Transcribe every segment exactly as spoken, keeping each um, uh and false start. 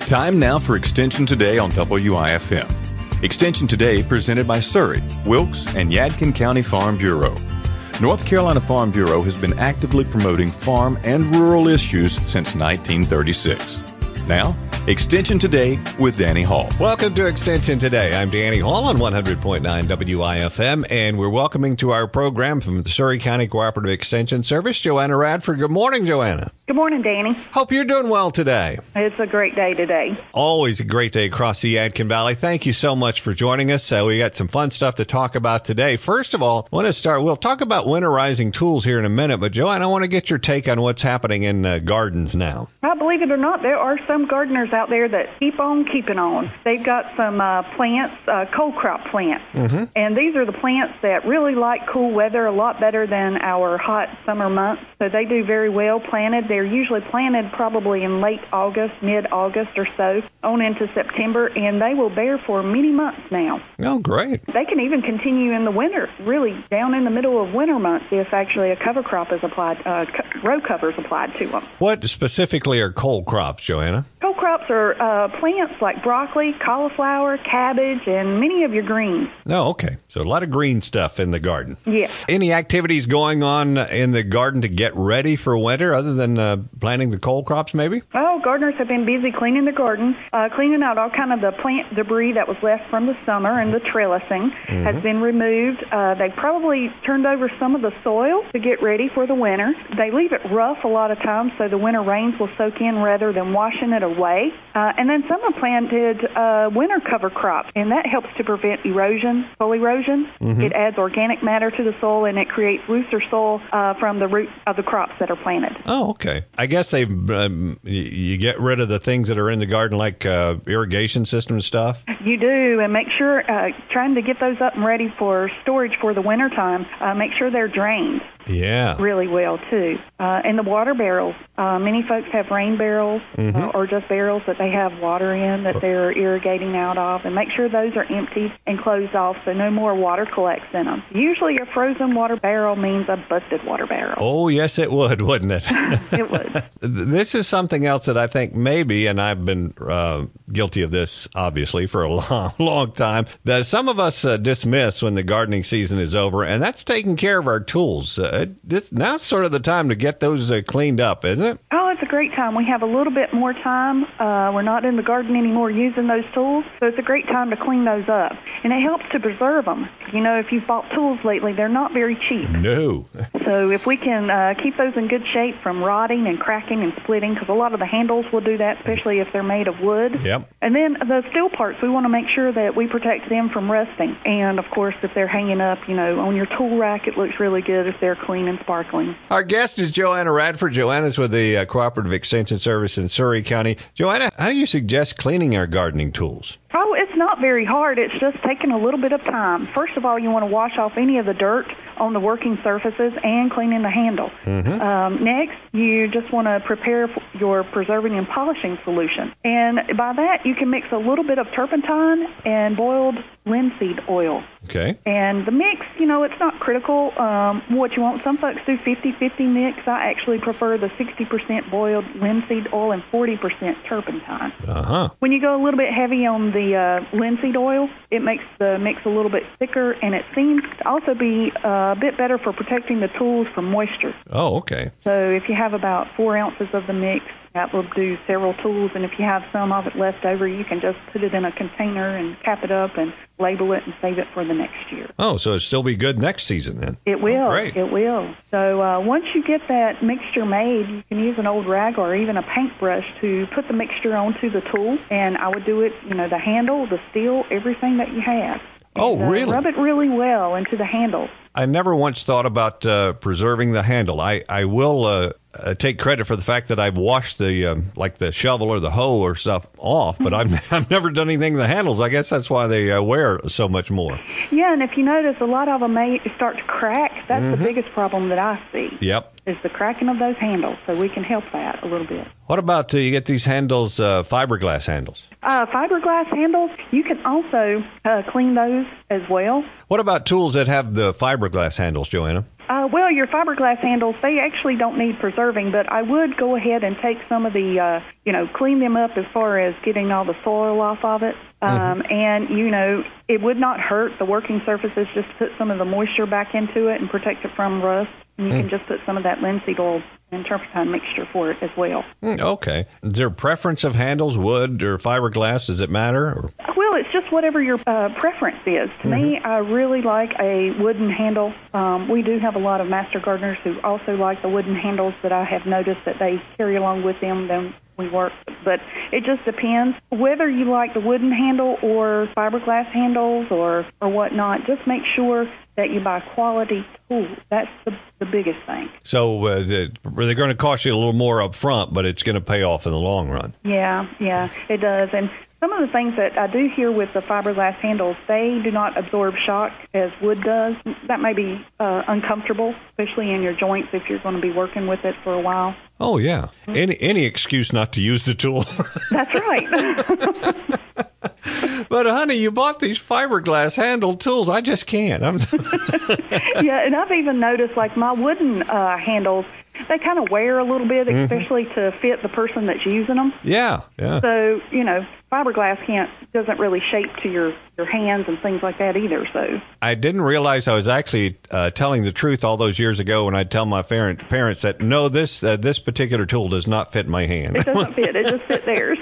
Time now for Extension Today on W I F M. Extension Today presented by Surrey, Wilkes, and Yadkin County Farm Bureau. North Carolina Farm Bureau has been actively promoting farm and rural issues since nineteen thirty-six. Now, Extension Today with Danny Hall. Welcome to Extension Today. I'm Danny Hall on one hundred point nine W I F M, and we're welcoming to our program from the Surrey County Cooperative Extension Service, Joanna Radford. Good morning, Joanna. Good morning, Danny. Hope you're doing well today. It's a great day today. Always a great day across the Yadkin Valley. Thank you so much for joining us. Uh, we got some fun stuff to talk about today. First of all, I want to start, we'll talk about winterizing tools here in a minute, but Joanna, I want to get your take on what's happening in uh, gardens now. Well, believe it or not, there are some gardeners out there that keep on keeping on. They've got some uh, plants, uh, cold crop plants, mm-hmm. and these are the plants that really like cool weather a lot better than our hot summer months, so they do very well planted. They're usually planted probably in late August, mid-August or so, on into September, and they will bear for many months now. Oh, great. They can even continue in the winter, really down in the middle of winter months if actually a cover crop is applied, uh, row cover is applied to them. What specifically are cold crops, Joanna? Cold crops are uh, plants like broccoli, cauliflower, cabbage, and many of your greens. Oh, okay. So a lot of green stuff in the garden. Yes. Any activities going on in the garden to get ready for winter other than uh, planting the cold crops, maybe? Oh, gardeners have been busy cleaning the garden, uh, cleaning out all kind of the plant debris that was left from the summer, and the trellising mm-hmm. has been removed. Uh, they probably turned over some of the soil to get ready for the winter. They leave it rough a lot of times so the winter rains will soak in rather than washing it away. Uh, and then some have planted uh, winter cover crops, and that helps to prevent erosion, soil erosion. Mm-hmm. It adds organic matter to the soil, and it creates looser soil uh, from the root of the crops that are planted. Oh, okay. I guess they've um, you get rid of the things that are in the garden, like uh, irrigation system stuff. You do, and make sure, uh, trying to get those up and ready for storage for the wintertime, uh, make sure they're drained. Yeah. Really well, too. Uh, and the water barrels. Uh, many folks have rain barrels mm-hmm. uh, or just barrels that they have water in that they're irrigating out of, and make sure those are emptied and closed off so no more water collects in them. Usually a frozen water barrel means a busted water barrel. Oh, yes, it would, wouldn't it? It would. This is something else that I think maybe, and I've been uh, guilty of this, obviously, for a long, long time, that some of us uh, dismiss when the gardening season is over, and that's taking care of our tools. Uh, This, now's sort of the time to get those uh, cleaned up, isn't it? Oh, it's a great time. We have a little bit more time. Uh, we're not in the garden anymore using those tools, so it's a great time to clean those up. And it helps to preserve them. You know, if you've bought tools lately, they're not very cheap. No. So if we can uh, keep those in good shape from rotting and cracking and splitting, because a lot of the handles will do that, especially if they're made of wood. Yep. And then the steel parts, we want to make sure that we protect them from rusting. And, of course, if they're hanging up, you know, on your tool rack, it looks really good if they're clean and sparkling. Our guest is Joanna Radford. Joanna's with the uh, Cooperative Extension Service in Surrey County. Joanna, how do you suggest cleaning our gardening tools? Oh, it's not very hard. It's just taking a little bit of time. First of all, you want to wash off any of the dirt on the working surfaces and cleaning the handle. Mm-hmm. Um, next, you just want to prepare your preserving and polishing solution. And by that, you can mix a little bit of turpentine and boiled linseed oil. Okay. And the mix, you know, it's not critical um, what you want. Some folks do fifty-fifty mix. I actually prefer the sixty percent boiled linseed oil and forty percent turpentine. Uh-huh. When you go a little bit heavy on the uh, linseed oil, it makes the mix a little bit thicker, and it seems to also be a bit better for protecting the tools from moisture. Oh, okay. So if you have about four ounces of the mix, that will do several tools, and if you have some of it left over, you can just put it in a container and cap it up and label it and save it for the next year. Oh, so it'll still be good next season then? It will. Oh, great. It will. So uh, once you get that mixture made, you can use an old rag or even a paintbrush to put the mixture onto the tool, and I would do it, you know, the handle, the steel, everything that you have. Oh, and, uh, really? Rub it really well into the handle. I never once thought about uh, preserving the handle. I, I will uh, uh, take credit for the fact that I've washed the, um, like the shovel or the hoe or stuff off, but I've, I've never done anything to the handles. I guess that's why they uh, wear so much more. Yeah, and if you notice, a lot of them may start to crack. That's mm-hmm. the biggest problem that I see. Yep. Is the cracking of those handles, so we can help that a little bit. What about uh, you get these handles, uh, fiberglass handles? Uh, fiberglass handles, you can also uh, clean those as well. What about tools that have the fiberglass handles, Joanna? Uh, well, your fiberglass handles, they actually don't need preserving, but I would go ahead and take some of the, uh, you know, clean them up as far as getting all the soil off of it. Um, mm-hmm. And, you know, it would not hurt the working surfaces just to put some of the moisture back into it and protect it from rust. And you mm. can just put some of that linseed oil and turpentine mixture for it as well. Mm, okay. Is there a preference of handles, wood or fiberglass? Does it matter? Or? Well, it's just whatever your uh, preference is. To mm-hmm. me, I really like a wooden handle. Um, we do have a lot of master gardeners who also like the wooden handles that I have noticed that they carry along with them when we work. But it just depends. Whether you like the wooden handle or fiberglass handles or, or whatnot, just make sure that you buy quality tools. That's the, the biggest thing. So uh, they're going to cost you a little more up front, but it's going to pay off in the long run. Yeah, yeah, it does. And some of the things that I do hear with the fiberglass handles, they do not absorb shock as wood does. That may be uh, uncomfortable, especially in your joints if you're going to be working with it for a while. Oh, yeah. Mm-hmm. Any any excuse not to use the tool. That's right. But, honey, you bought these fiberglass handle tools. I just can't. I'm Yeah, and I've even noticed, like, my wooden uh, handles, they kind of wear a little bit, especially mm-hmm. to fit the person that's using them. Yeah, yeah. So, you know, fiberglass can't doesn't really shape to your, your hands and things like that either. So I didn't realize I was actually uh, telling the truth all those years ago when I'd tell my parent, parents that, no, this uh, this particular tool does not fit my hand. It doesn't fit. It just fits theirs.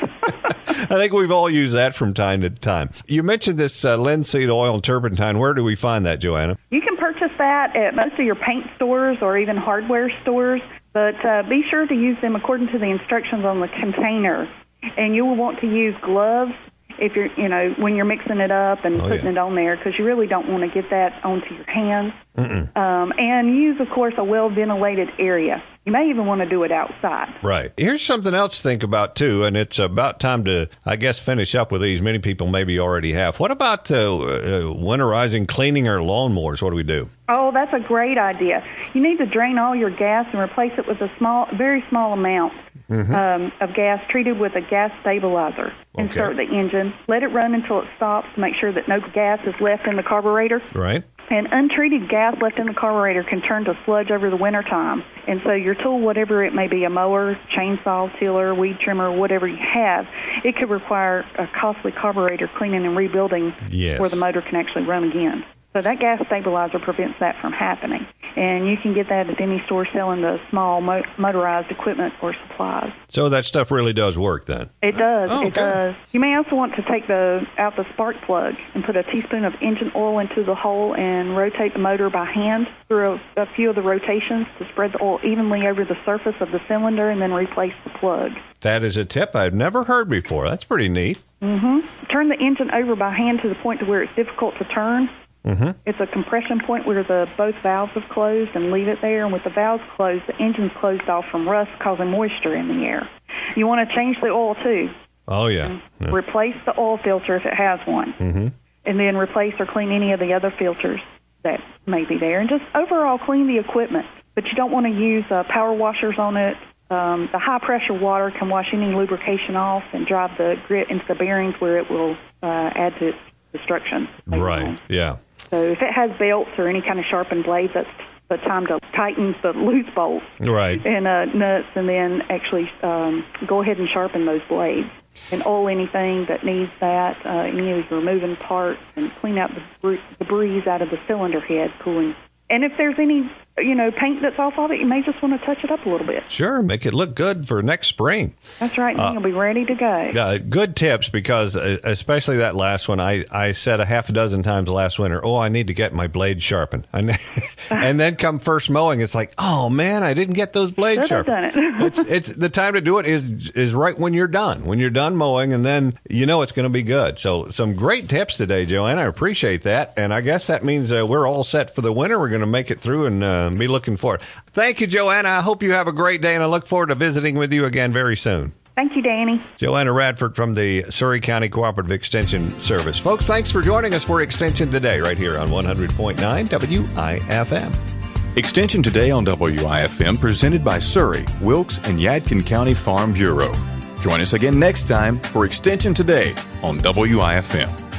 I think we've all used that from time to time. You mentioned this uh, linseed oil and turpentine. Where do we find that, Joanna? You can purchase that at most of your paint stores or even hardware stores, but uh, be sure to use them according to the instructions on the container. And you will want to use gloves if you're, you know, when you're mixing it up and oh, putting yeah. it on there, because you really don't want to get that onto your hands. Um, and use, of course, a well-ventilated area. You may even want to do it outside. Right. Here's something else to think about, too, and it's about time to, I guess, finish up with these. Many people maybe already have. What about uh, uh, winterizing, cleaning our lawnmowers? What do we do? Oh, that's a great idea. You need to drain all your gas and replace it with a small, very small amount mm-hmm. um, of gas treated with a gas stabilizer. Okay. Insert the engine. Let it run until it stops to make sure that no gas is left in the carburetor. Right. And untreated gas left in the carburetor can turn to sludge over the wintertime. And so your tool, whatever it may be, a mower, chainsaw, tiller, weed trimmer, whatever you have, it could require a costly carburetor cleaning and rebuilding yes. where the motor can actually run again. So that gas stabilizer prevents that from happening. And you can get that at any store selling the small mo- motorized equipment or supplies. So that stuff really does work then? It does. Oh, okay. It does. You may also want to take the out the spark plug and put a teaspoon of engine oil into the hole and rotate the motor by hand through a, a few of the rotations to spread the oil evenly over the surface of the cylinder and then replace the plug. That is a tip I've never heard before. That's pretty neat. Mm-hmm. Turn the engine over by hand to the point to where it's difficult to turn. Mm-hmm. It's a compression point where the both valves have closed, and leave it there. And with the valves closed, the engine's closed off from rust, causing moisture in the air. You want to change the oil, too. Oh, yeah. yeah. Replace the oil filter if it has one. Mm-hmm. And then replace or clean any of the other filters that may be there. And just overall clean the equipment. But you don't want to use uh, power washers on it. Um, the high-pressure water can wash any lubrication off and drive the grit into the bearings where it will uh, add to its destruction. Right, on. yeah. So if it has belts or any kind of sharpened blades, that's the time to tighten the loose bolts right. and uh, nuts, and then actually um, go ahead and sharpen those blades. And oil anything that needs that, uh, any of the removing parts, and clean out the debris out of the cylinder head cooling. And if there's any, you know, paint that's off of it, you may just want to touch it up a little bit. Sure, make it look good for next spring. That's right, and uh, you'll be ready to go. Uh, good tips, because uh, especially that last one, I, I said a half a dozen times last winter, oh, I need to get my blades sharpened. and then come first mowing, it's like, oh, man, I didn't get those blades sharpened. Done it. it's, it's the time to do it is is right when you're done, when you're done mowing, and then you know it's going to be good. So some great tips today, Joanna. I appreciate that, and I guess that means uh, we're all set for the winter. We're going to make it through and uh, be looking forward. Thank you, Joanna. I hope you have a great day, and I look forward to visiting with you again very soon. Thank you, Danny. Joanna Radford from the Surry County Cooperative Extension Service. Folks, thanks for joining us for Extension Today right here on one hundred point nine W I F M. Extension Today on W I F M presented by Surry, Wilkes, and Yadkin County Farm Bureau. Join us again next time for Extension Today on W I F M.